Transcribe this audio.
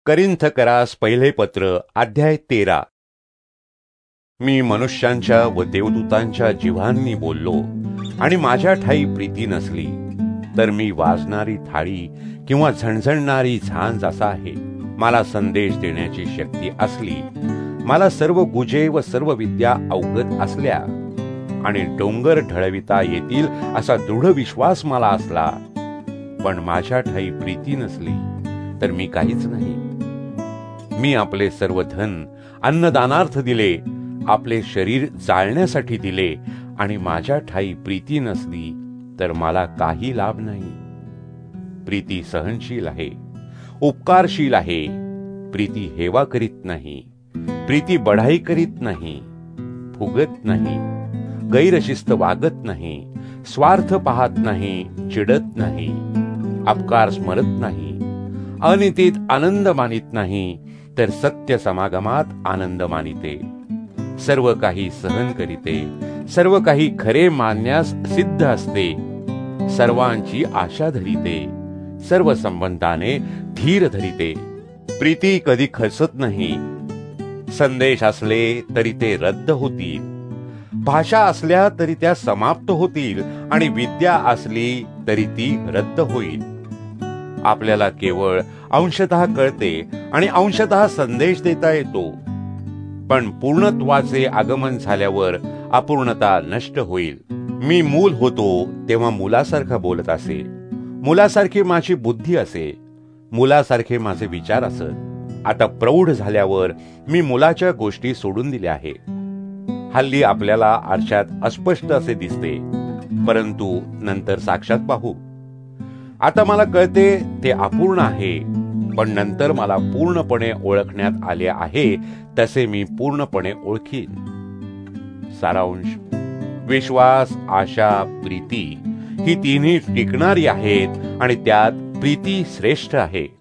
करिंथकरास पहिले पत्र अध्याय 13. मी मनुष्यांच्या व देवदूतांच्या जिव्हांनी बोललो आणि माझ्या ठाई प्रीती नसली तर मी वाजणारी थाळी किंवा झणझणणारी झांज असा आहे. मला संदेश देण्याची शक्ती असली, मला सर्व गुजे व सर्व विद्या अवगत असल्या आणि डोंगर ढळविता येतील असा दृढ विश्वास मला असला, पण माझ्या ठाई प्रीती नसली तर मी काहीच नाही. मी आपले सर्व धन अन्नदानार्थ दिले, आपले शरीर जाळण्यासाठी दिले आणि माझ्या ठाई प्रीती नसली तर मला काही लाभ नाही. प्रीती सहनशील आहे, उपकारशील आहे. प्रीती हेवा करीत नाही, प्रीती बढाई करीत नाही, फुगत नाही, गैरशिस्त वागत नाही, स्वार्थ पाहत नाही, चिडत नाही, अपकार स्मरत नाही, अनितीत आनंद मानित नाही, तर सत्य समागमात आनंद मानिते. सर्व काही सहन करीते, सर्व काही खरे मानण्यास सिद्ध असते, सर्वांची आशा धरिते, सर्व संबंधाने धीर धरिते. प्रीती कधी खचत नाही. संदेश असले तरी ते रद्द होतील, भाषा असल्या तरी त्या समाप्त होतील आणि विद्या असली तरी ती रद्द होईल. आपल्याला केवळ अंशतः कळते आणि अंशतः संदेश देता येतो, पण पूर्णत्वाचे आगमन झाल्यावर अपूर्णता नष्ट होईल. मी मूल होतो तेव्हा मुलासारखा बोलत असे, मुलासारखी माझी बुद्धी असे, मुलासारखे माझे विचार असत. आता प्रौढ झाल्यावर मी मुलाच्या गोष्टी सोडून दिल्या आहे. हल्ली आपल्याला आरशात अस्पष्ट असे दिसते, परंतु नंतर साक्षात पाहू. आता मला कळते ते अपूर्ण आहे, पण नंतर मला पूर्णपणे ओळखण्यात आले आहे तसे मी पूर्णपणे ओळखीन. सारांश: विश्वास, आशा, प्रीती ही तिन्ही टिकणारी आहेत आणि त्यात प्रीती श्रेष्ठ आहे.